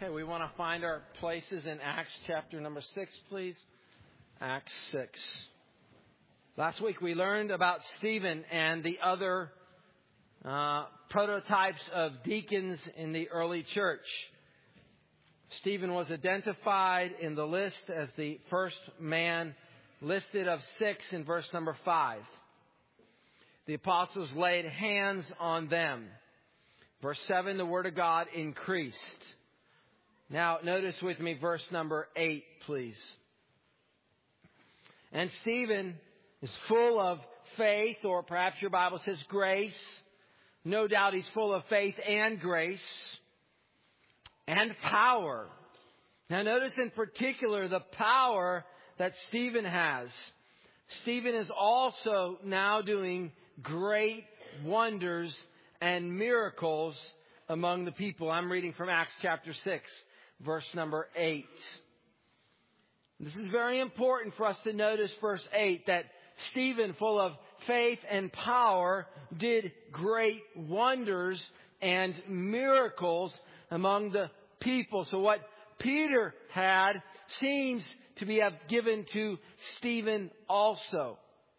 Okay, we want to find our places in Acts chapter number 6, please. Acts 6. Last week we learned about Stephen and the other prototypes of deacons in the early church. Stephen was identified in the list as the first man listed of 6 in verse number 5. The apostles laid hands on them. Verse 7, the word of God increased. Now, notice with me verse number 8, please. And Stephen is full of faith, or perhaps your Bible says grace. No doubt he's full of faith and grace and power. Now, notice in particular the power that Stephen has. Stephen is also now doing great wonders and miracles among the people. I'm reading from Acts chapter 6. Verse number 8. This is very important for us to notice verse 8, that Stephen, full of faith and power, did great wonders and miracles among the people. So what Peter had seems to be given to Stephen also.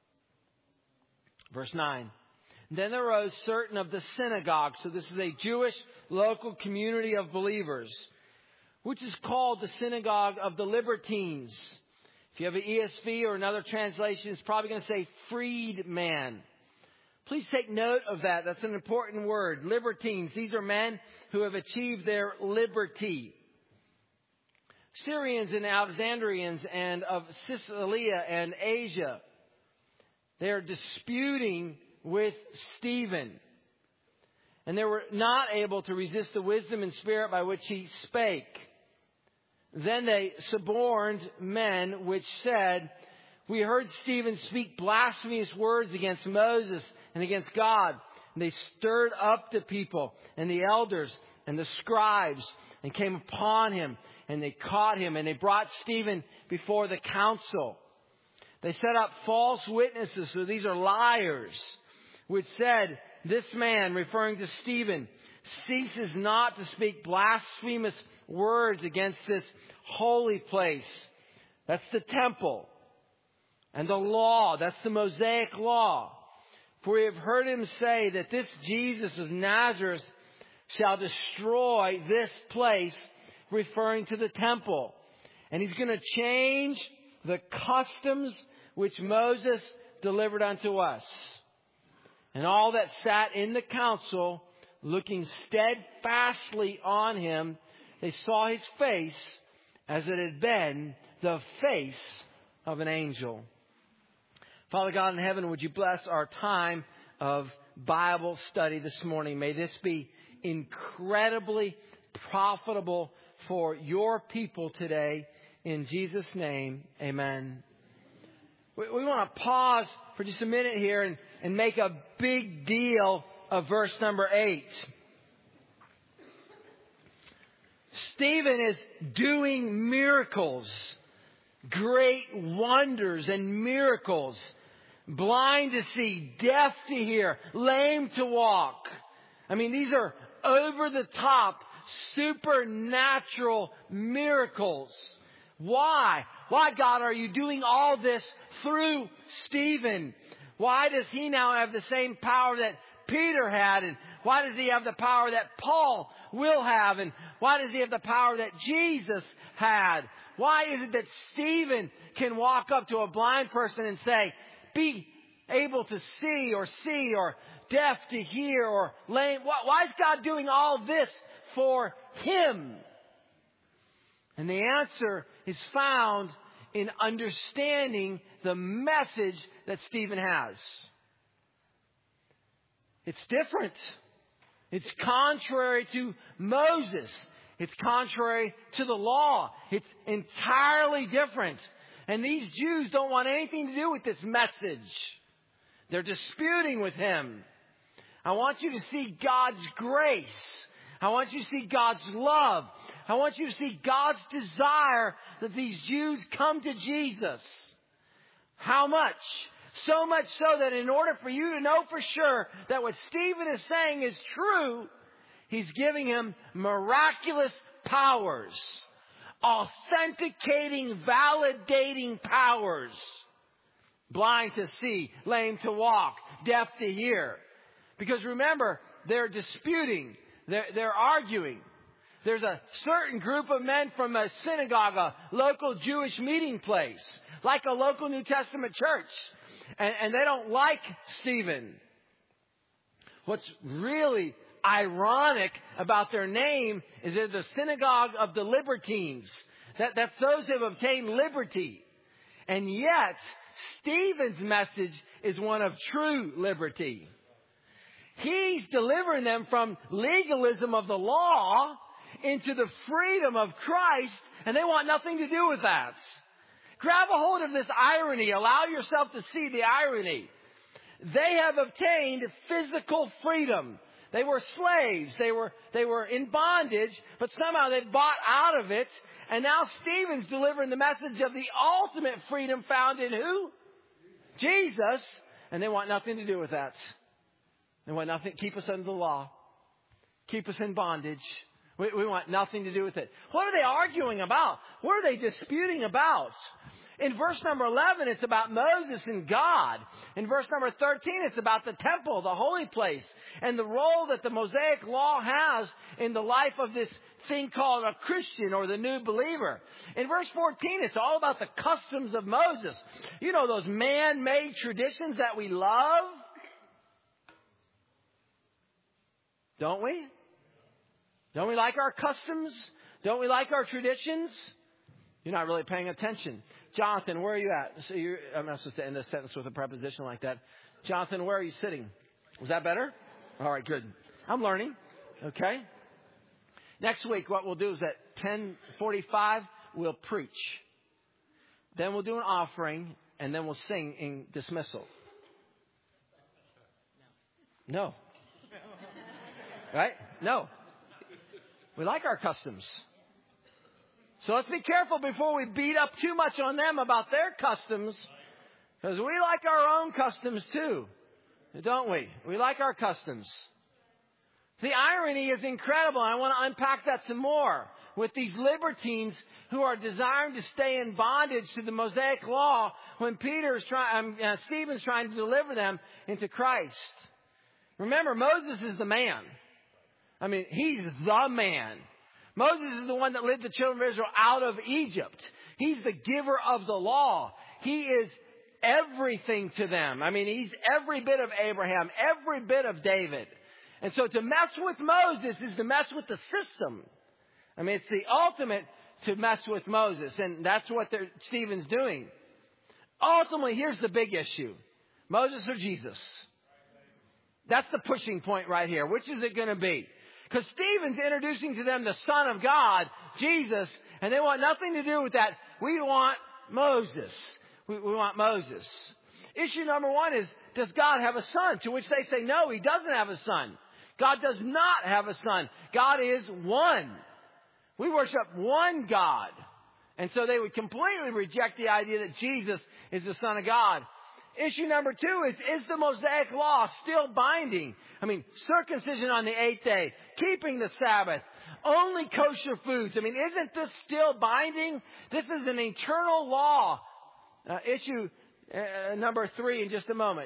Verse 9. Then arose certain of the synagogue. So this is a Jewish local community of believers, which is called the synagogue of the Libertines. If you have an ESV or another translation, it's probably going to say freedman. Please take note of that. That's an important word. Libertines. These are men who have achieved their liberty. Syrians and Alexandrians and of Cilicia and Asia. They are disputing with Stephen. And they were not able to resist the wisdom and spirit by which he spake. Then they suborned men which said, we heard Stephen speak blasphemous words against Moses and against God. And they stirred up the people and the elders and the scribes and came upon him, and they caught him, and they brought Stephen before the council. They set up false witnesses, so these are liars, which said, this man, referring to Stephen, ceases not to speak blasphemous words against this holy place. That's the temple. And the law, that's the Mosaic law. For we have heard him say that this Jesus of Nazareth shall destroy this place, referring to the temple. And he's going to change the customs which Moses delivered unto us. And all that sat in the council, looking steadfastly on him, they saw his face as it had been the face of an angel. Father God in heaven, would you bless our time of Bible study this morning? May this be incredibly profitable for your people today. In Jesus' name, amen. We want to pause for just a minute here and make a big deal of verse number 8. Stephen is doing miracles, great wonders and miracles. Blind to see, deaf to hear, lame to walk. I mean, these are over the top, supernatural miracles. Why? Why, God, are you doing all this through Stephen? Why does he now have the same power that Peter had? And why does he have the power that Paul will have? And why does he have the power that Jesus had? Why is it that Stephen can walk up to a blind person and say, be able to see, or deaf to hear, or lame? Why is God doing all this for him? And the answer is found in understanding the message that Stephen has. It's different. It's contrary to Moses. It's contrary to the law. It's entirely different. And these Jews don't want anything to do with this message. They're disputing with him. I want you to see God's grace. I want you to see God's love. I want you to see God's desire that these Jews come to Jesus. How much? So much so that in order for you to know for sure that what Stephen is saying is true, he's giving him miraculous powers. Authenticating, validating powers. Blind to see, lame to walk, deaf to hear. Because remember, they're disputing. They're arguing. There's a certain group of men from a synagogue, a local Jewish meeting place, like a local New Testament church. And they don't like Stephen. What's really ironic about their name is they're the synagogue of the libertines. That's those who have obtained liberty. And yet, Stephen's message is one of true liberty. He's delivering them from legalism of the law into the freedom of Christ, and they want nothing to do with that. Grab a hold of this irony. Allow yourself to see the irony. They have obtained physical freedom. They were slaves. They were in bondage, but somehow they bought out of it. And now Stephen's delivering the message of the ultimate freedom found in who? Jesus. And they want nothing to do with that. They want nothing. Keep us under the law. Keep us in bondage. We want nothing to do with it. What are they arguing about? What are they disputing about? In verse number 11, it's about Moses and God. In verse number 13, it's about the temple, the holy place, and the role that the Mosaic law has in the life of this thing called a Christian or the new believer. In verse 14, it's all about the customs of Moses. You know, those man-made traditions that we love. Don't we? Don't we like our customs? Don't we like our traditions? You're not really paying attention. Jonathan, where are you at? So I'm not supposed to end this sentence with a preposition like that. Jonathan, where are you sitting? Was that better? All right, good. I'm learning. Okay. Next week, what we'll do is at 10:45, we'll preach. Then we'll do an offering, and then we'll sing in dismissal. No. Right? No. We like our customs. So let's be careful before we beat up too much on them about their customs. Because we like our own customs too. Don't we? We like our customs. The irony is incredible. I want to unpack that some more. With these libertines who are desiring to stay in bondage to the Mosaic law when Stephen's trying to deliver them into Christ. Remember, Moses is the man. I mean, he's the man. Moses is the one that led the children of Israel out of Egypt. He's the giver of the law. He is everything to them. I mean, he's every bit of Abraham, every bit of David. And so to mess with Moses is to mess with the system. I mean, it's the ultimate to mess with Moses. And that's what Stephen's doing. Ultimately, here's the big issue. Moses or Jesus? That's the pushing point right here. Which is it going to be? Because Stephen's introducing to them the Son of God, Jesus, and they want nothing to do with that. We want Moses. We want Moses. Issue number one is, does God have a son? To which they say, no, he doesn't have a son. God does not have a son. God is one. We worship one God. And so they would completely reject the idea that Jesus is the Son of God. Issue number two is the Mosaic law still binding? I mean, circumcision on the 8th day, keeping the Sabbath, only kosher foods. I mean, isn't this still binding? This is an eternal law. Issue number 3 in just a moment.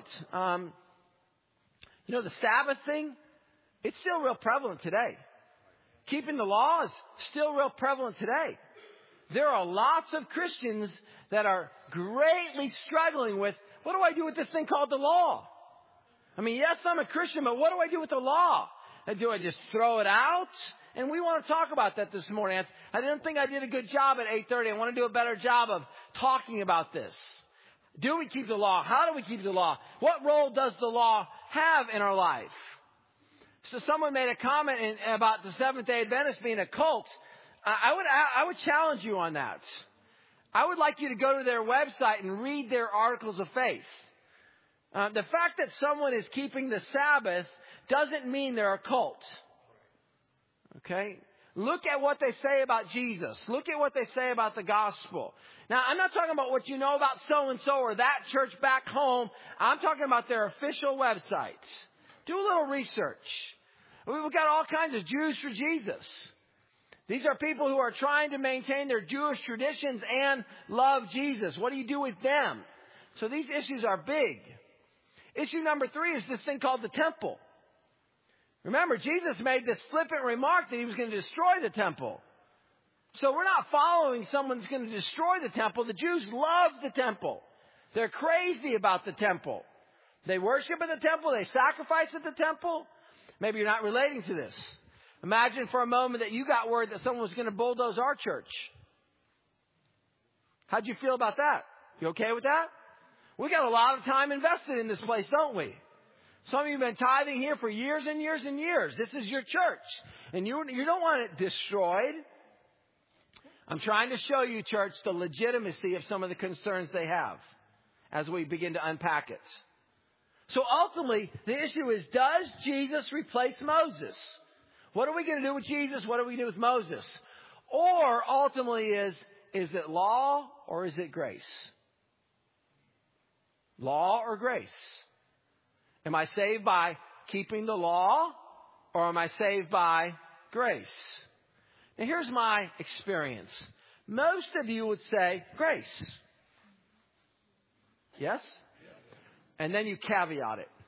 The Sabbath thing, it's still real prevalent today. Keeping the law is still real prevalent today. There are lots of Christians that are greatly struggling with, what do I do with this thing called the law? I mean, yes, I'm a Christian, but what do I do with the law? Do I just throw it out? And we want to talk about that this morning. I didn't think I did a good job at 8:30. I want to do a better job of talking about this. Do we keep the law? How do we keep the law? What role does the law have in our life? So someone made a comment about the Seventh-day Adventists being a cult. I would challenge you on that. I would like you to go to their website and read their articles of faith. The fact that someone is keeping the Sabbath doesn't mean they're a cult. Okay? Look at what they say about Jesus. Look at what they say about the gospel. Now, I'm not talking about what you know about so-and-so or that church back home. I'm talking about their official websites. Do a little research. We've got all kinds of Jews for Jesus. These are people who are trying to maintain their Jewish traditions and love Jesus. What do you do with them? So these issues are big. Issue number 3 is this thing called the temple. Remember, Jesus made this flippant remark that he was going to destroy the temple. So we're not following someone who's going to destroy the temple. The Jews love the temple. They're crazy about the temple. They worship at the temple. They sacrifice at the temple. Maybe you're not relating to this. Imagine for a moment that you got word that someone was going to bulldoze our church. How'd you feel about that? You okay with that? We got a lot of time invested in this place, don't we? Some of you have been tithing here for years and years and years. This is your church. And you don't want it destroyed. I'm trying to show you, church, the legitimacy of some of the concerns they have as we begin to unpack it. So ultimately, the issue is, does Jesus replace Moses? What are we going to do with Jesus? What are we going to do with Moses? Or ultimately is it law or is it grace? Law or grace? Am I saved by keeping the law or am I saved by grace? Now here's my experience. Most of you would say grace. Yes? And then you caveat it.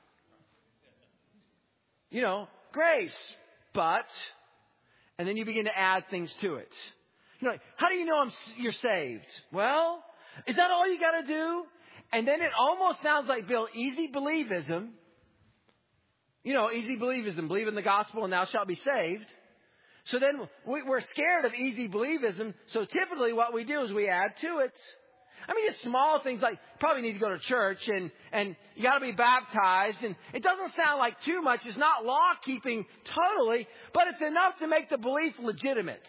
You know, grace, but, and then you begin to add things to it. You know, how do you know you're saved? Well, is that all you got to do? And then it almost sounds like, Bill, easy believism. You know, easy believism, believe in the gospel and thou shalt be saved. So then we're scared of easy believism. So typically what we do is we add to it. I mean, just small things like probably need to go to church and you got to be baptized. And it doesn't sound like too much. It's not law keeping totally, but it's enough to make the belief legitimate.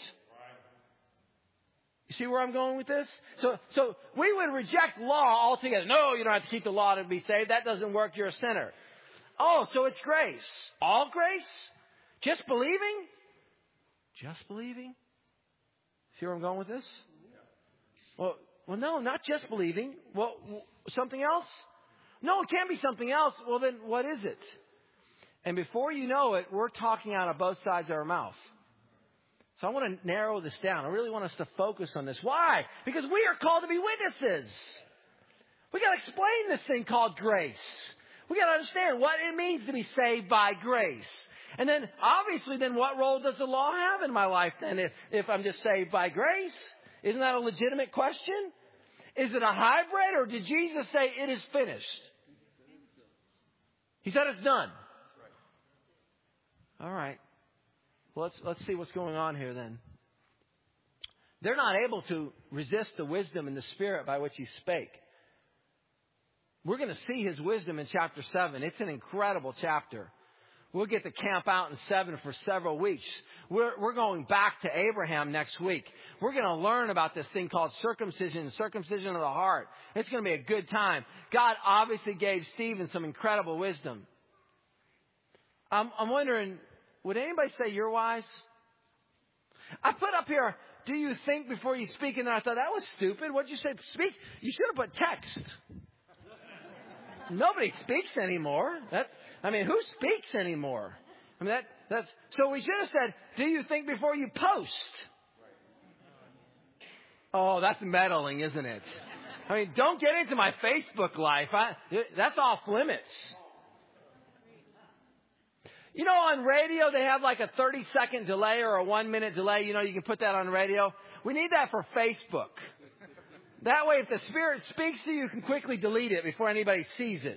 You see where I'm going with this? So we would reject law altogether. No, you don't have to keep the law to be saved. That doesn't work. You're a sinner. Oh, so it's grace. All grace? Just believing? Just believing? See where I'm going with this? Well, no, not just believing. Well, something else? No, it can't be something else. Well, then what is it? And before you know it, we're talking out of both sides of our mouth. So I want to narrow this down. I really want us to focus on this. Why? Because we are called to be witnesses. We got to explain this thing called grace. We got to understand what it means to be saved by grace. And then, obviously, then what role does the law have in my life then if I'm just saved by grace? Isn't that a legitimate question? Is it a hybrid or did Jesus say it is finished? He said it's done. All right. Well, let's see what's going on here then. They're not able to resist the wisdom and the spirit by which he spake. We're going to see his wisdom in chapter 7. It's an incredible chapter. We'll get to camp out in 7 for several weeks. We're going back to Abraham next week. We're going to learn about this thing called circumcision of the heart. It's going to be a good time. God obviously gave Stephen some incredible wisdom. I'm wondering, would anybody say you're wise? I put up here, do you think before you speak? And then I thought, that was stupid. What'd you say? Speak? You should have put text. Nobody speaks anymore. Who speaks anymore? I mean, that's so we should have said, do you think before you post? Oh, that's meddling, isn't it? I mean, don't get into my Facebook life. That's off limits. You know, on radio, they have like a 30-second delay or a 1-minute delay. You know, you can put that on radio. We need that for Facebook. That way, if the Spirit speaks to you, you can quickly delete it before anybody sees it.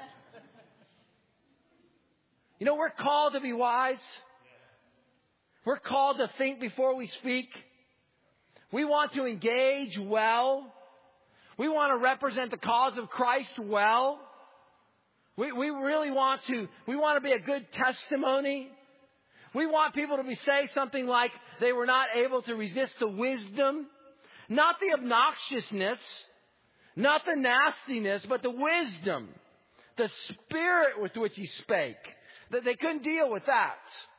You know, we're called to be wise. We're called to think before we speak. We want to engage well. We want to represent the cause of Christ well. We really want to be a good testimony. We want people to say something like they were not able to resist the wisdom. Not the obnoxiousness, not the nastiness, but the wisdom, the spirit with which he spake. That they couldn't deal with that.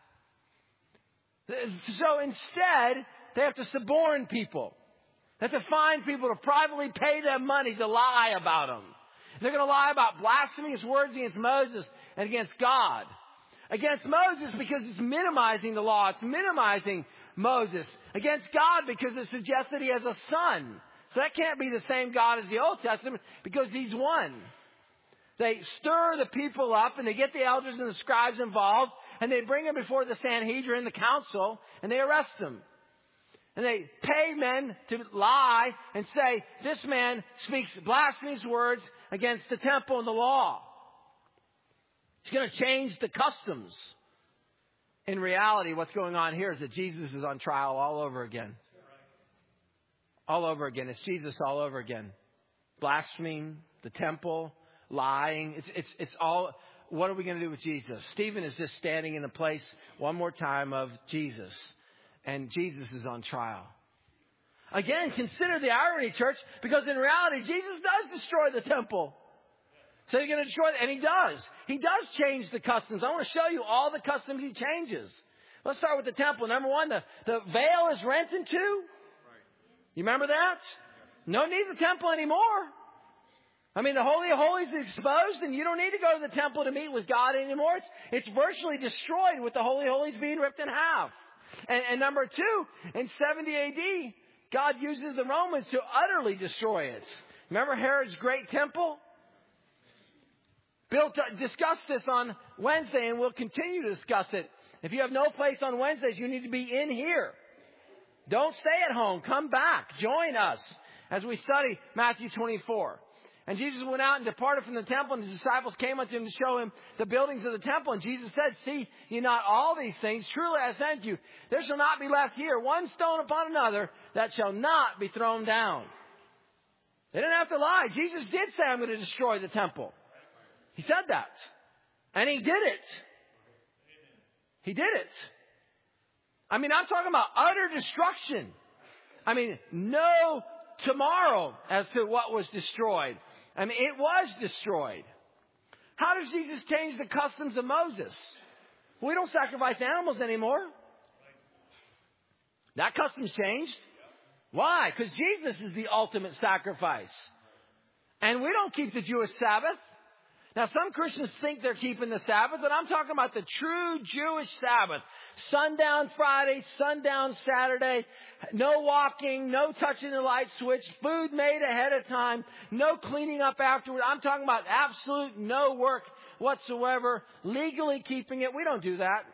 So instead, they have to suborn people. They have to find people to privately pay them money to lie about them. They're going to lie about blasphemous words against Moses and against God. Against Moses because it's minimizing the law. It's minimizing Moses. Against God because it suggests that he has a son. So that can't be the same God as the Old Testament because he's one. They stir the people up and they get the elders and the scribes involved and they bring him before the Sanhedrin, the council, and they arrest him. And they pay men to lie and say, this man speaks blasphemous words against the temple and the law. He's going to change the customs. In reality, what's going on here is that Jesus is on trial all over again. All over again. It's Jesus all over again. Blaspheming, the temple, lying. It's all, what are we going to do with Jesus? Stephen is just standing in the place one more time of Jesus. And Jesus is on trial. Again, consider the irony, church, because in reality, Jesus does destroy the temple. So you're going to destroy it, and he does. He does change the customs. I want to show you all the customs he changes. Let's start with the temple. Number one, the veil is rent in two. You remember that? No need of the temple anymore. I mean, the Holy of Holies is exposed, and you don't need to go to the temple to meet with God anymore. It's virtually destroyed with the Holy of Holies being ripped in half. And number two, in 70 AD, God uses the Romans to utterly destroy it. Remember Herod's great temple? Bill discussed this on Wednesday, and we'll continue to discuss it. If you have no place on Wednesdays, you need to be in here. Don't stay at home. Come back. Join us as we study Matthew 24. And Jesus went out and departed from the temple, and his disciples came unto him to show him the buildings of the temple. And Jesus said, see ye not all these things? Truly I say unto you, there shall not be left here one stone upon another that shall not be thrown down. They didn't have to lie. Jesus did say, I'm going to destroy the temple. He said that. And he did it. He did it. I mean, I'm talking about utter destruction. I mean, no tomorrow as to what was destroyed. I mean, it was destroyed. How does Jesus change the customs of Moses? We don't sacrifice animals anymore. That custom's changed. Why? Because Jesus is the ultimate sacrifice. And we don't keep the Jewish Sabbath. Now, some Christians think they're keeping the Sabbath, but I'm talking about the true Jewish Sabbath. Sundown Friday, sundown Saturday, no walking, no touching the light switch, food made ahead of time, no cleaning up afterward. I'm talking about absolute no work whatsoever, legally keeping it. We don't do that.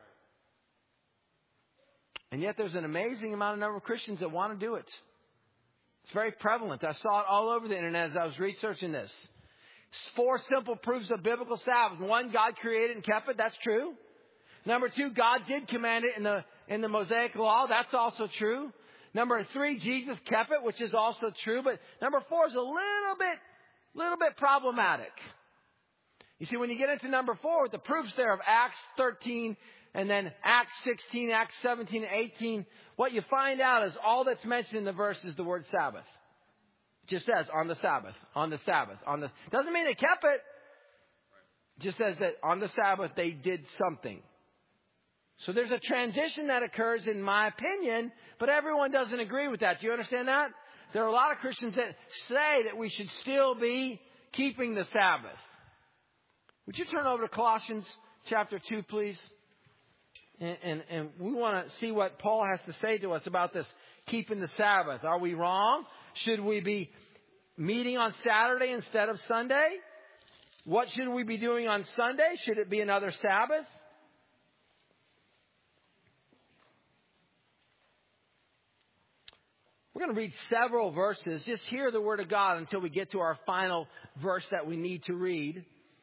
And yet there's an amazing number of Christians that want to do it. It's very prevalent. I saw it all over the internet as I was researching this. 4 simple proofs of biblical Sabbath. 1, God created and kept it. That's true. Number 2, God did command it in the Mosaic Law. That's also true. Number 3, Jesus kept it, which is also true. But number 4 is a little bit problematic. You see, when you get into number 4, with the proofs there of Acts 13 and then Acts 16, Acts 17, and 18, what you find out is all that's mentioned in the verse is the word Sabbath. It just says on the Sabbath, on the Sabbath, on the. Doesn't mean they kept it. It just says that on the Sabbath they did something. So there's a transition that occurs, in my opinion, but everyone doesn't agree with that. Do you understand that? There are a lot of Christians that say that we should still be keeping the Sabbath. Would you turn over to Colossians chapter 2, please? And we want to see what Paul has to say to us about this keeping the Sabbath. Are we wrong? Should we be meeting on Saturday instead of Sunday? What should we be doing on Sunday? Should it be another Sabbath? We're going to read several verses. Just hear the Word of God until we get to our final verse that we need to read.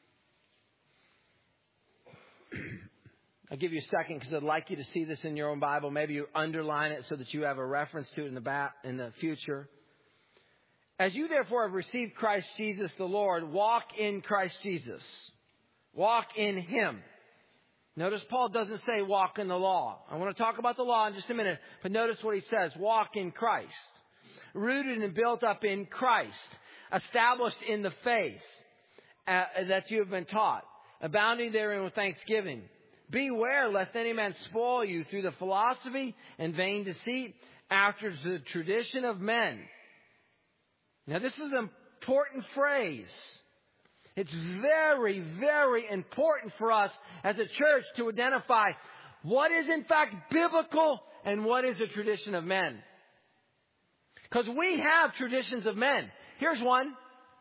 I'll give you a second because I'd like you to see this in your own Bible. Maybe you underline it so that you have a reference to it in the future. As you therefore have received Christ Jesus the Lord, walk in Christ Jesus. Walk in Him. Notice Paul doesn't say walk in the law. I want to talk about the law in just a minute, but notice what he says. Walk in Christ. Rooted and built up in Christ. Established in the faith that you have been taught. Abounding therein with thanksgiving. Beware lest any man spoil you through the philosophy and vain deceit after the tradition of men. Now this is an important phrase. It's very, very important for us as a church to identify what is in fact biblical and what is a tradition of men? Because we have traditions of men. Here's one.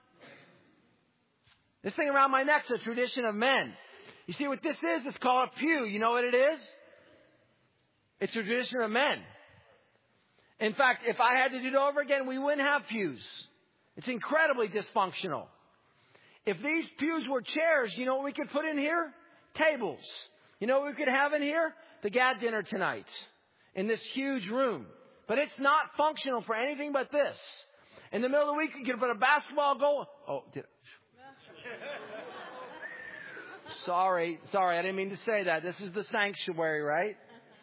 This thing around my neck is a tradition of men. You see what this is? It's called a pew. You know what it is? It's a tradition of men. In fact, if I had to do it over again, we wouldn't have pews. It's incredibly dysfunctional. If these pews were chairs, you know what we could put in here? Tables. You know what we could have in here? The GAD dinner tonight. In this huge room. But it's not functional for anything but this. In the middle of the week, you could put a basketball goal. Oh, Sorry, I didn't mean to say that. This is the sanctuary, right?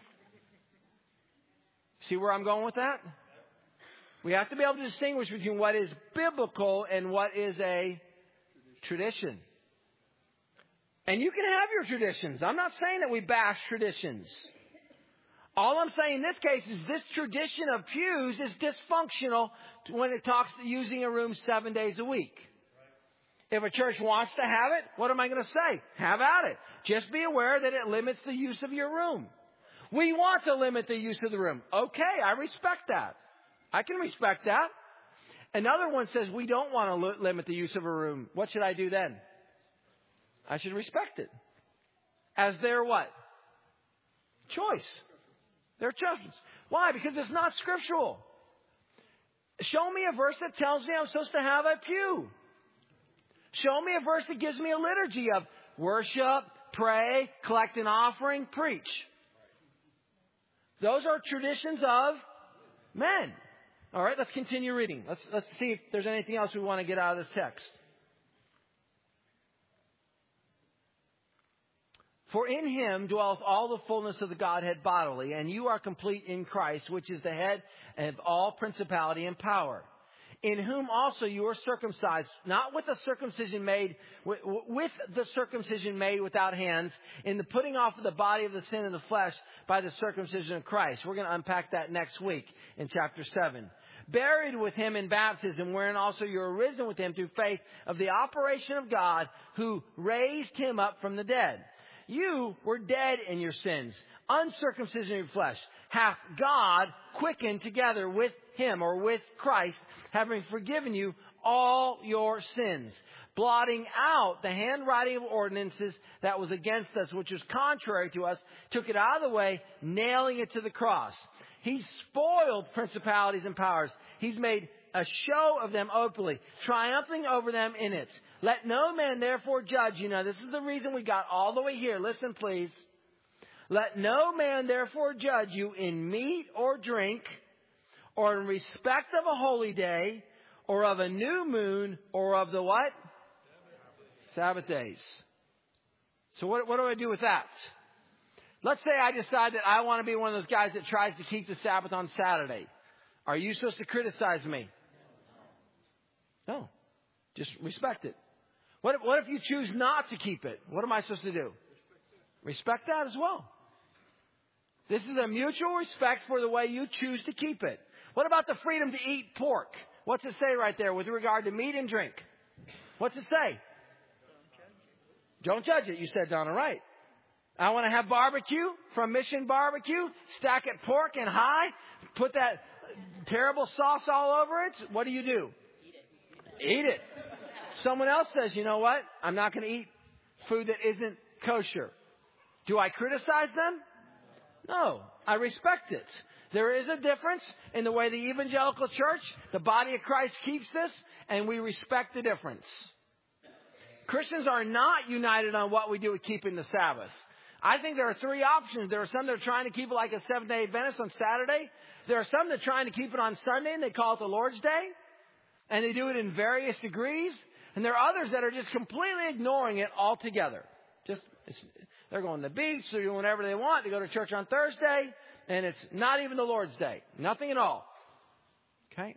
See where I'm going with that? We have to be able to distinguish between what is biblical and what is a tradition. And you can have your traditions. I'm not saying that we bash traditions. All I'm saying in this case is this tradition of pews is dysfunctional when it talks to using a room 7 days a week. If a church wants to have it, what am I going to say? Have at it. Just be aware that it limits the use of your room. We want to limit the use of the room. Okay, I respect that. I can respect that. Another one says we don't want to limit the use of a room. What should I do then? I should respect it. As their what? Choice. Their choice. Why? Because it's not scriptural. Show me a verse that tells me I'm supposed to have a pew. Show me a verse that gives me a liturgy of worship, pray, collect an offering, preach. Those are traditions of men. All right, let's continue reading. Let's see if there's anything else we want to get out of this text. For in him dwelleth all the fullness of the Godhead bodily, and you are complete in Christ, which is the head of all principality and power. In whom also you are circumcised, not with the circumcision made without hands, in the putting off of the body of the sin in the flesh by the circumcision of Christ. We're going to unpack that next week in chapter 7. Buried with him in baptism, wherein also you are risen with him through faith of the operation of God, who raised him up from the dead. You were dead in your sins, uncircumcision of your flesh, hath God quickened together with him, or with Christ, having forgiven you all your sins, blotting out the handwriting of ordinances that was against us, which was contrary to us, took it out of the way, nailing it to the cross. He spoiled principalities and powers. He's made a show of them openly, triumphing over them in it. Let no man therefore judge you. Now, this is the reason we got all the way here. Listen, please. Let no man therefore judge you in meat or drink, or in respect of a holy day, or of a new moon, or of the what? Sabbath days. So what do I do with that? Let's say I decide that I want to be one of those guys that tries to keep the Sabbath on Saturday. Are you supposed to criticize me? No. Just respect it. What if you choose not to keep it? What am I supposed to do? Respect that as well. This is a mutual respect for the way you choose to keep it. What about the freedom to eat pork? What's it say right there with regard to meat and drink? What's it say? Don't judge it. You said, Donna, right. I want to have barbecue from Mission Barbecue. Stack it pork and high. Put that terrible sauce all over it. What do? Eat it. Someone else says, you know what? I'm not going to eat food that isn't kosher. Do I criticize them? No. I respect it. There is a difference in the way the evangelical church, the body of Christ, keeps this, and we respect the difference. Christians are not united on what we do with keeping the Sabbath. I think there are three options. There are some that are trying to keep it like a Seventh-day Adventist on Saturday. There are some that are trying to keep it on Sunday, and they call it the Lord's Day. And they do it in various degrees. And there are others that are just completely ignoring it altogether. They're going to the beach. They're doing whatever they want. They go to church on Thursday. And it's not even the Lord's Day. Nothing at all. Okay?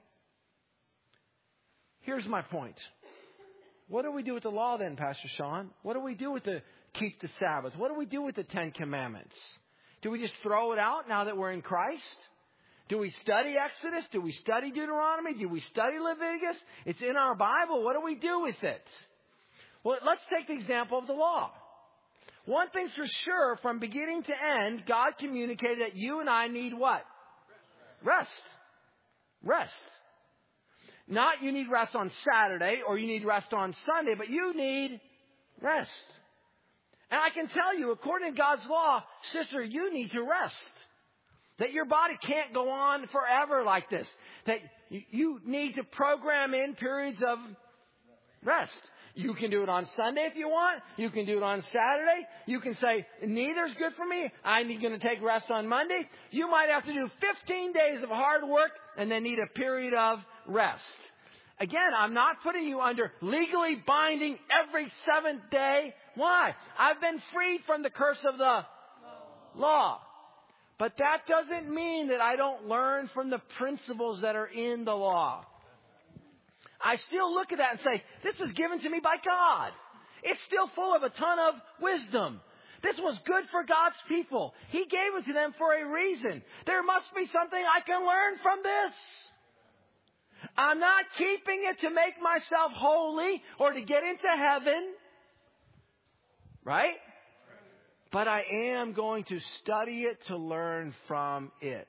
Here's my point. What do we do with the law then, Pastor Sean? What do we do with the keep the Sabbath? What do we do with the Ten Commandments? Do we just throw it out now that we're in Christ? Do we study Exodus? Do we study Deuteronomy? Do we study Leviticus? It's in our Bible. What do we do with it? Well, let's take the example of the law. One thing's for sure, from beginning to end, God communicated that you and I need what? Rest. Rest. Not you need rest on Saturday or you need rest on Sunday, but you need rest. And I can tell you, according to God's law, sister, you need to rest. That your body can't go on forever like this. That you need to program in periods of rest. You can do it on Sunday if you want. You can do it on Saturday. You can say, neither's good for me. I'm going to take rest on Monday. You might have to do 15 days of hard work and then need a period of rest. Again, I'm not putting you under legally binding every seventh day. Why? I've been freed from the curse of the law. But that doesn't mean that I don't learn from the principles that are in the law. I still look at that and say, this was given to me by God. It's still full of a ton of wisdom. This was good for God's people. He gave it to them for a reason. There must be something I can learn from this. I'm not keeping it to make myself holy or to get into heaven. Right? But I am going to study it to learn from it.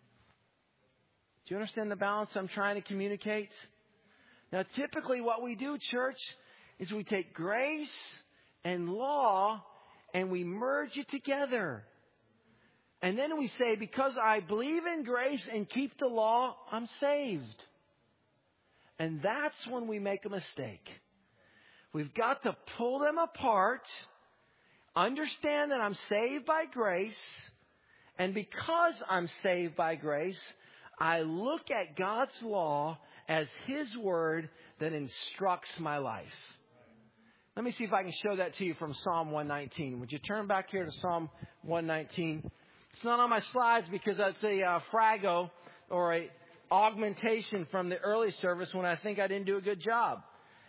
Do you understand the balance I'm trying to communicate? Now, typically what we do, church, is we take grace and law and we merge it together. And then we say, because I believe in grace and keep the law, I'm saved. And that's when we make a mistake. We've got to pull them apart, understand that I'm saved by grace, and because I'm saved by grace, I look at God's law as His Word that instructs my life. Let me see if I can show that to you from Psalm 119. Would you turn back here to Psalm 119? It's not on my slides because that's a frago or a augmentation from the early service when I think I didn't do a good job.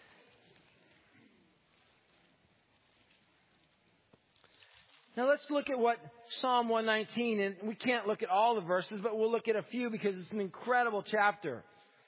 Now let's look at what Psalm 119, and we can't look at all the verses, but we'll look at a few because it's an incredible chapter.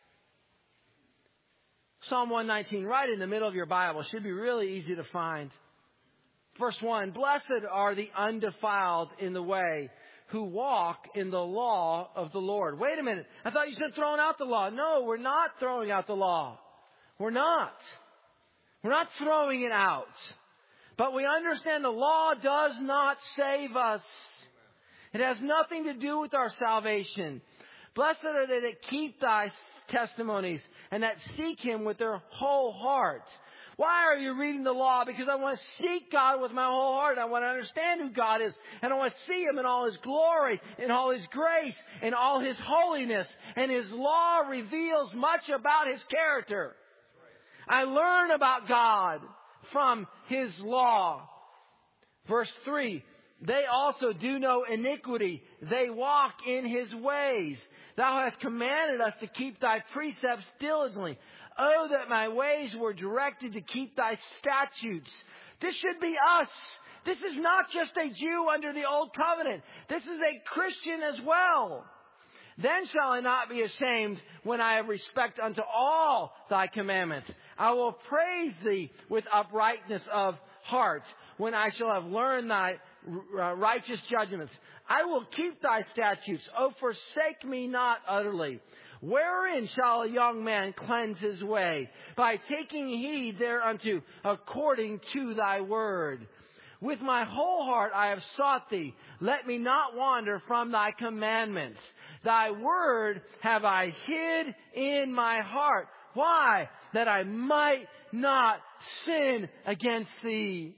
Psalm 119, right in the middle of your Bible. Should be really easy to find. Verse 1, blessed are the undefiled in the way who walk in the law of the Lord. Wait a minute. I thought you said throwing out the law. No, we're not throwing out the law. We're not. We're not throwing it out. But we understand the law does not save us. It has nothing to do with our salvation. Blessed are they that keep thy testimonies and that seek Him with their whole heart. Why are you reading the law? Because I want to seek God with my whole heart. I want to understand who God is. And I want to see Him in all His glory, in all His grace, in all His holiness. And His law reveals much about His character. I learn about God from His law. Verse 3, they also do no iniquity. They walk in His ways. Thou hast commanded us to keep thy precepts diligently. Oh, that my ways were directed to keep thy statutes. This should be us. This is not just a Jew under the old covenant. This is a Christian as well. Then shall I not be ashamed when I have respect unto all thy commandments. I will praise thee with uprightness of heart when I shall have learned thy righteous judgments. I will keep thy statutes. Oh, forsake me not utterly. Wherein shall a young man cleanse his way? By taking heed thereunto according to thy word. With my whole heart I have sought thee. Let me not wander from thy commandments. Thy word have I hid in my heart. Why? That I might not sin against thee.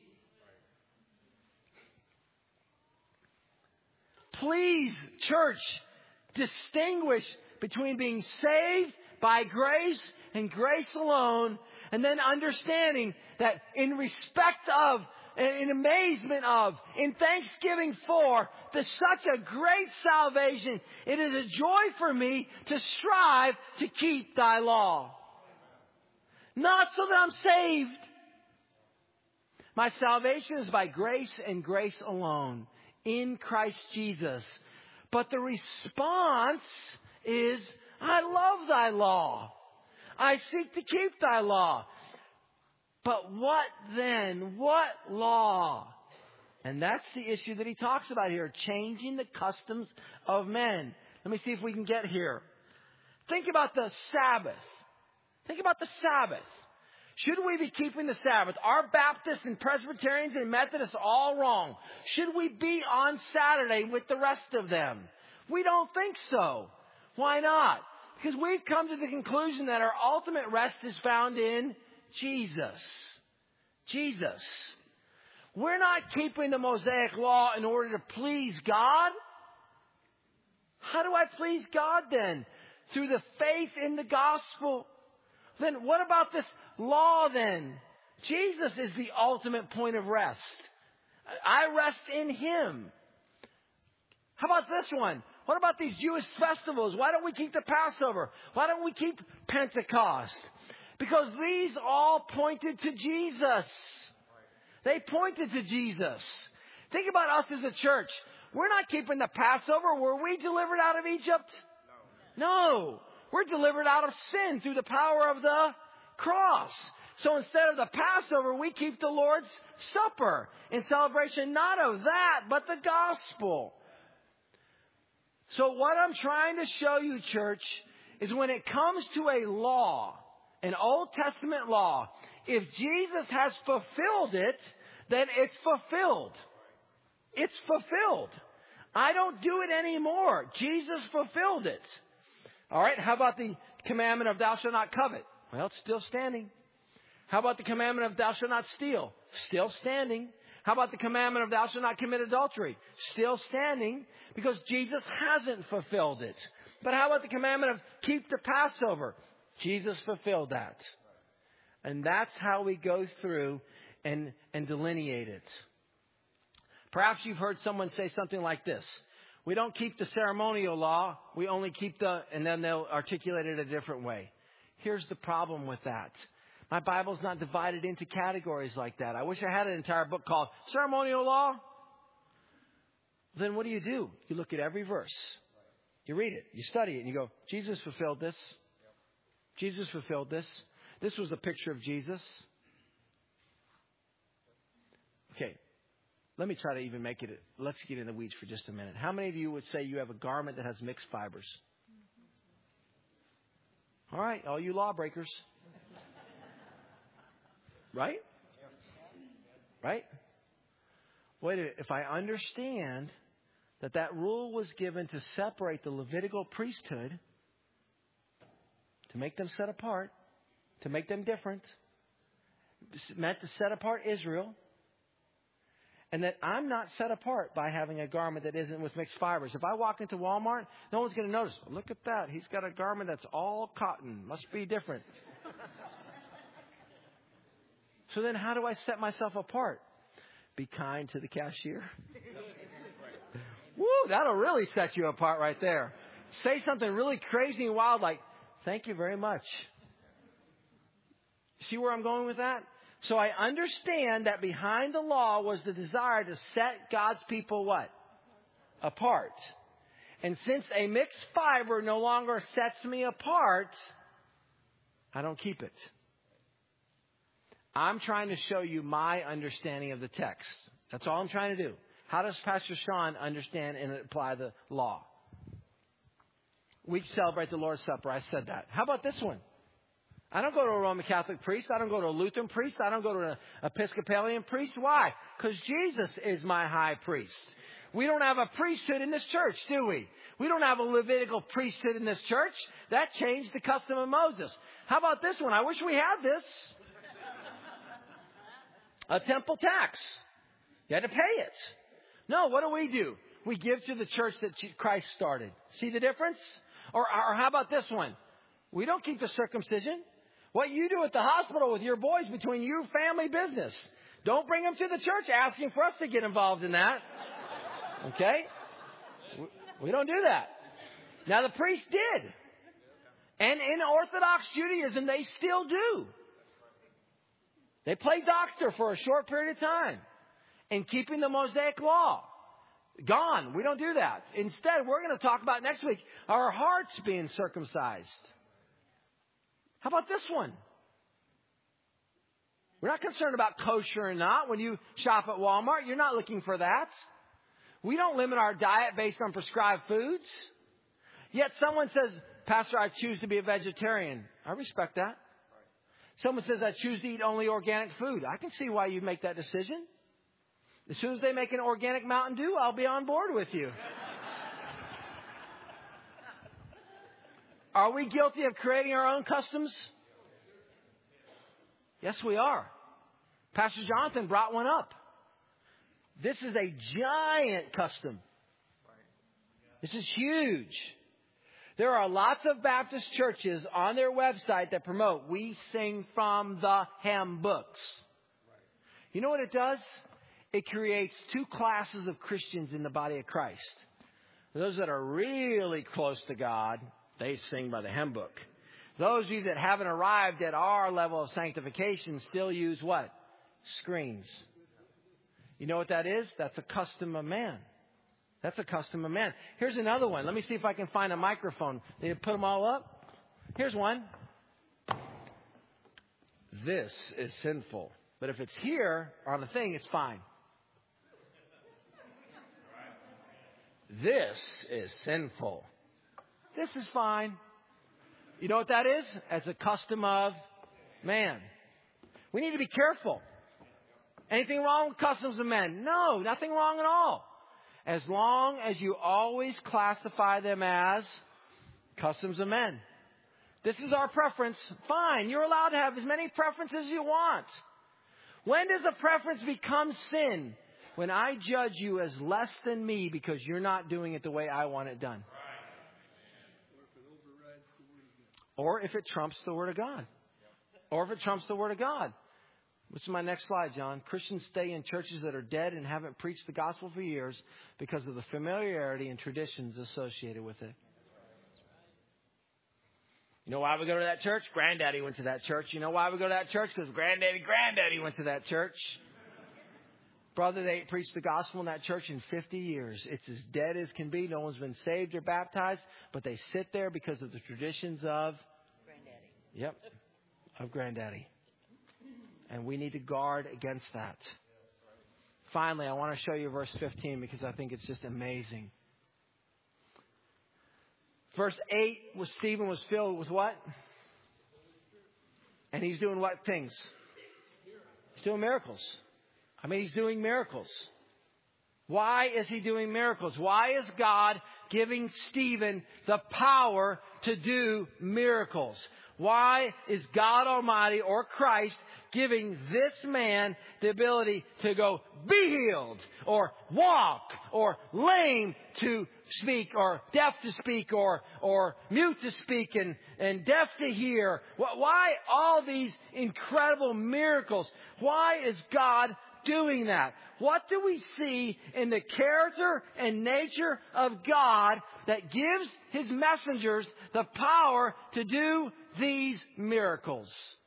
Please, church, distinguish between being saved by grace and grace alone, and then understanding that in respect of, in amazement of, in thanksgiving for such a great salvation, it is a joy for me to strive to keep thy law. Not so that I'm saved. My salvation is by grace and grace alone in Christ Jesus. But the response is, I love thy law. I seek to keep thy law. But what then? What law? And that's the issue that he talks about here, changing the customs of men. Let me see if we can get here. Think about the Sabbath. Think about the Sabbath. Should we be keeping the Sabbath? Are Baptists and Presbyterians and Methodists all wrong? Should we be on Saturday with the rest of them? We don't think so. Why not? Because we've come to the conclusion that our ultimate rest is found in Jesus. Jesus. We're not keeping the Mosaic law in order to please God. How do I please God then? Through the faith in the gospel. Then what about this law then? Jesus is the ultimate point of rest. I rest in Him. How about this one? What about these Jewish festivals? Why don't we keep the Passover? Why don't we keep Pentecost? Because these all pointed to Jesus. They pointed to Jesus. Think about us as a church. We're not keeping the Passover. Were we delivered out of Egypt? No. We're delivered out of sin through the power of the cross. So instead of the Passover, we keep the Lord's Supper in celebration not of that, but the gospel. So what I'm trying to show you, church, is when it comes to a law, an Old Testament law, if Jesus has fulfilled it, then it's fulfilled. It's fulfilled. I don't do it anymore. Jesus fulfilled it. All right, how about the commandment of thou shalt not covet? Well, it's still standing. How about the commandment of thou shalt not steal? Still standing. How about the commandment of thou shalt not commit adultery? Still standing, because Jesus hasn't fulfilled it. But how about the commandment of keep the Passover? Jesus fulfilled that. And that's how we go through and delineate it. Perhaps you've heard someone say something like this. We don't keep the ceremonial law. We only keep and then they'll articulate it a different way. Here's the problem with that. My Bible's not divided into categories like that. I wish I had an entire book called Ceremonial Law. Then what do? You look at every verse. You read it. You study it. And you go, Jesus fulfilled this. Jesus fulfilled this. This was a picture of Jesus. Okay. Let me try to even make it. Let's get in the weeds for just a minute. How many of you would say you have a garment that has mixed fibers? All right. All you lawbreakers. Right? Right? Wait a minute. If I understand that rule was given to separate the Levitical priesthood, to make them set apart, to make them different, meant to set apart Israel, and that I'm not set apart by having a garment that isn't with mixed fibers. If I walk into Walmart, no one's going to notice. Look at that. He's got a garment that's all cotton. Must be different. So then how do I set myself apart? Be kind to the cashier. Woo, that'll really set you apart right there. Say something really crazy and wild like, thank you very much. See where I'm going with that? So I understand that behind the law was the desire to set God's people what? Apart. And since a mixed fiber no longer sets me apart, I don't keep it. I'm trying to show you my understanding of the text. That's all I'm trying to do. How does Pastor Sean understand and apply the law? We celebrate the Lord's Supper. I said that. How about this one? I don't go to a Roman Catholic priest. I don't go to a Lutheran priest. I don't go to an Episcopalian priest. Why? Because Jesus is my high priest. We don't have a priesthood in this church, do we? We don't have a Levitical priesthood in this church. That changed the custom of Moses. How about this one? I wish we had this. A temple tax. You had to pay it. No, what do? We give to the church that Christ started. See the difference? Or how about this one? We don't keep the circumcision. What you do at the hospital with your boys, between you family business. Don't bring them to the church asking for us to get involved in that. Okay? We don't do that. Now the priest did. And in Orthodox Judaism, they still do. They play doctor for a short period of time in keeping the Mosaic law. Gone. We don't do that. Instead, we're going to talk about next week our hearts being circumcised. How about this one? We're not concerned about kosher or not. When you shop at Walmart, you're not looking for that. We don't limit our diet based on prescribed foods. Yet someone says, Pastor, I choose to be a vegetarian. I respect that. Someone says, I choose to eat only organic food. I can see why you make that decision. As soon as they make an organic Mountain Dew, I'll be on board with you. Are we guilty of creating our own customs? Yes, we are. Pastor Jonathan brought one up. This is a giant custom. This is huge. There are lots of Baptist churches on their website that promote, we sing from the hymn books. You know what it does? It creates two classes of Christians in the body of Christ. Those that are really close to God, they sing by the hymn book. Those of you that haven't arrived at our level of sanctification still use what? Screens. You know what that is? That's a custom of man. That's a custom of man. Here's another one. Let me see if I can find a microphone. They put them all up. Here's one. This is sinful. But if it's here on the thing, it's fine. This is sinful. This is fine. You know what that is? As a custom of man. We need to be careful. Anything wrong with customs of men? No, nothing wrong at all. As long as you always classify them as customs of men. This is our preference. Fine. You're allowed to have as many preferences as you want. When does a preference become sin? When I judge you as less than me because you're not doing it the way I want it done. Or if it trumps the Word of God. Or if it trumps the Word of God. Which is my next slide, John. Christians stay in churches that are dead and haven't preached the gospel for years because of the familiarity and traditions associated with it. You know why we go to that church? Granddaddy went to that church. You know why we go to that church? Because granddaddy went to that church. Brother, they ain't preached the gospel in that church in 50 years. It's as dead as can be. No one's been saved or baptized, but they sit there because of the traditions of Granddaddy. Yep, of Granddaddy. And we need to guard against that. Finally, I want to show you verse 15 because I think it's just amazing. Verse 8, Stephen was filled with what? And he's doing what things? He's doing miracles. I mean, he's doing miracles. Why is he doing miracles? Why is God giving Stephen the power to do miracles? Why is God Almighty or Christ giving this man the ability to go be healed or walk or lame to speak or deaf to speak or mute to speak and deaf to hear? Why all these incredible miracles? Why is God doing that? What do we see in the character and nature of God that gives His messengers the power to do these miracles?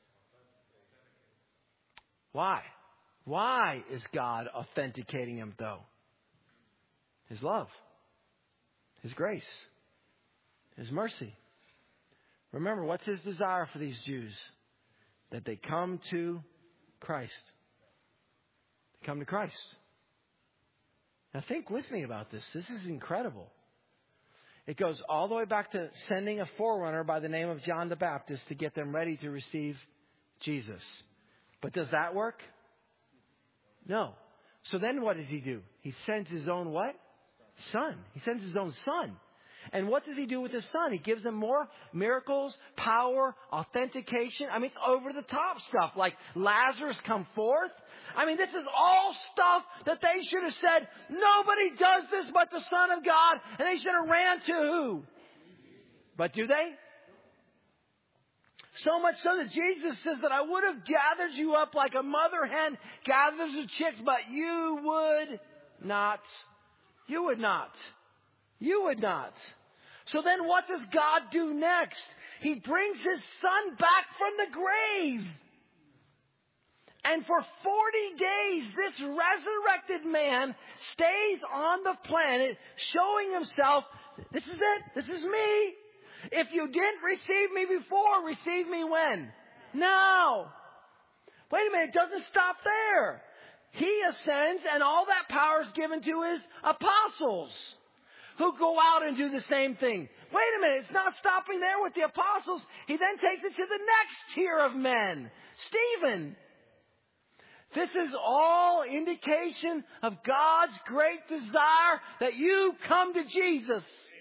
Why? Why is God authenticating them though? His love, His grace, His mercy. Remember, what's His desire for these Jews? That they come to Christ. Come to Christ. Now think with me about this. This is incredible. It goes all the way back to sending a forerunner by the name of John the Baptist to get them ready to receive Jesus. But does that work? No. So then what does He do? He sends His own what? Son. He sends His own Son. And what does He do with His Son? He gives them more miracles, power, authentication. I mean, it's over the top stuff like Lazarus come forth. I mean, this is all stuff that they should have said, nobody does this but the Son of God. And they should have ran to who? But do they? So much so that Jesus says that I would have gathered you up like a mother hen gathers the chicks, but you would not. You would not. You would not. So then what does God do next? He brings His Son back from the grave. And for 40 days, this resurrected man stays on the planet showing himself, this is it, this is me. If you didn't receive me before, receive me when? Now. Wait a minute, it doesn't stop there. He ascends and all that power is given to his apostles who go out and do the same thing. Wait a minute, it's not stopping there with the apostles. He then takes it to the next tier of men. Stephen. This is all indication of God's great desire that you come to Jesus.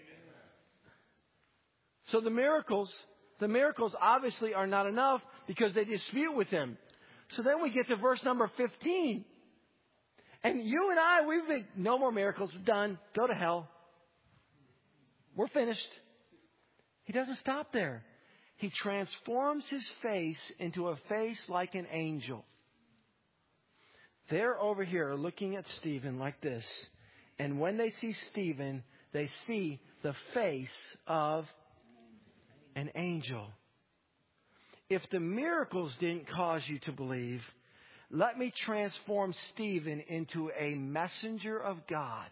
So the miracles obviously are not enough because they dispute with him. So then we get to verse number 15. And you and I, we've been, no more miracles, done, go to hell. We're finished. He doesn't stop there. He transforms his face into a face like an angel. They're over here looking at Stephen like this. And when they see Stephen, they see the face of an angel. If the miracles didn't cause you to believe, let me transform Stephen into a messenger of God.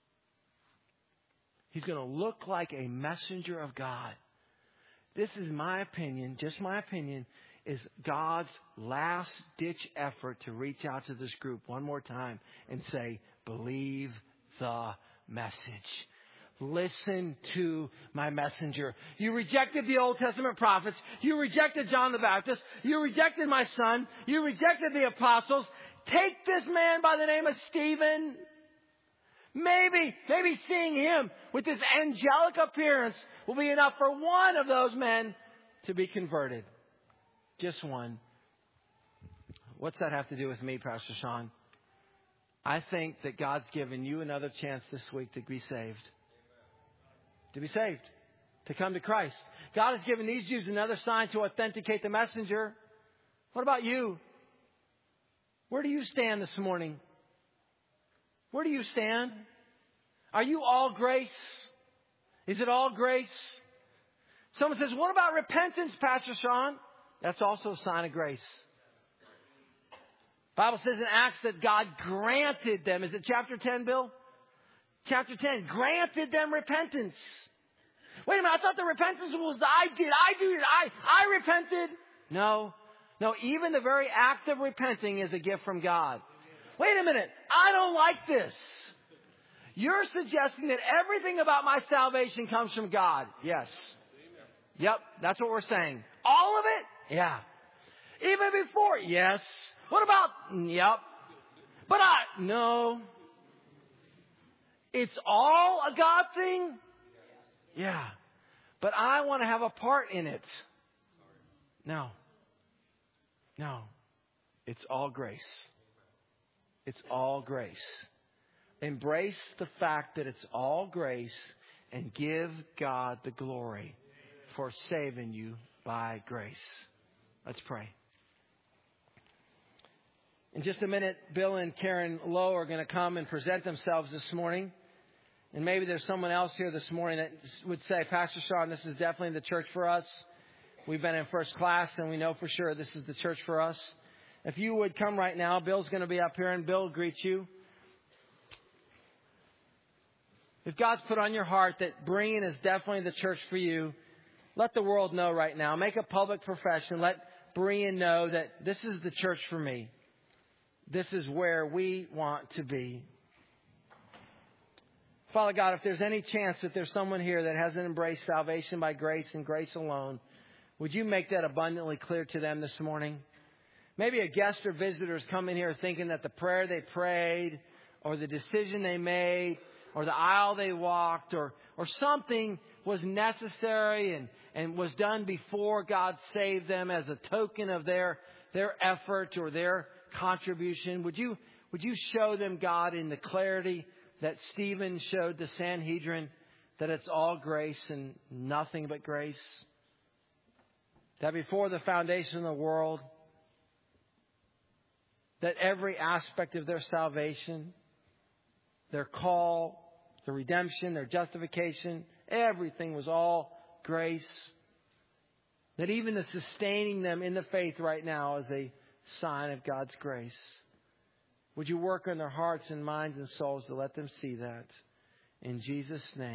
He's going to look like a messenger of God. This is my opinion, just my opinion, is God's last-ditch effort to reach out to this group one more time and say, believe the message. Listen to my messenger. You rejected the Old Testament prophets. You rejected John the Baptist. You rejected my son. You rejected the apostles. Take this man by the name of Stephen. Maybe seeing him with this angelic appearance will be enough for one of those men to be converted. Just one. What's that have to do with me, Pastor Sean? I think that God's given you another chance this week to be saved. To be saved. To come to Christ. God has given these Jews another sign to authenticate the messenger. What about you? Where do you stand this morning? Where do you stand? Are you all grace? Is it all grace? Someone says, what about repentance, Pastor Sean? That's also a sign of grace. The Bible says in Acts that God granted them. Is it chapter 10, Bill? Chapter 10. Granted them repentance. Wait a minute. I thought the repentance was I repented. No, even the very act of repenting is a gift from God. Wait a minute. I don't like this. You're suggesting that everything about my salvation comes from God. Yes. Yep. That's what we're saying. All of it? Yeah. Even before? Yes. What about? Yep. But no. It's all a God thing? Yeah. But I want to have a part in it. No. It's all grace. It's all grace. Embrace the fact that it's all grace and give God the glory for saving you by grace. Let's pray. In just a minute, Bill and Karen Lowe are going to come and present themselves this morning. And maybe there's someone else here this morning that would say, Pastor Sean, this is definitely the church for us. We've been in first class and we know for sure this is the church for us. If you would come right now, Bill's going to be up here and Bill will greet you. If God's put on your heart that Berean is definitely the church for you, let the world know right now. Make a public profession. Let Berean know that this is the church for me. This is where we want to be. Father God, if there's any chance that there's someone here that hasn't embraced salvation by grace and grace alone, would you make that abundantly clear to them this morning? Maybe a guest or visitor is coming here thinking that the prayer they prayed or the decision they made or the aisle they walked or something was necessary and was done before God saved them as a token of their effort or their contribution. Would you show them, God, in the clarity that Stephen showed the Sanhedrin, that it's all grace and nothing but grace? That before the foundation of the world, that every aspect of their salvation, their call, their redemption, their justification, everything was all grace. That even the sustaining them in the faith right now is a sign of God's grace. Would you work on their hearts and minds and souls to let them see that? In Jesus' name.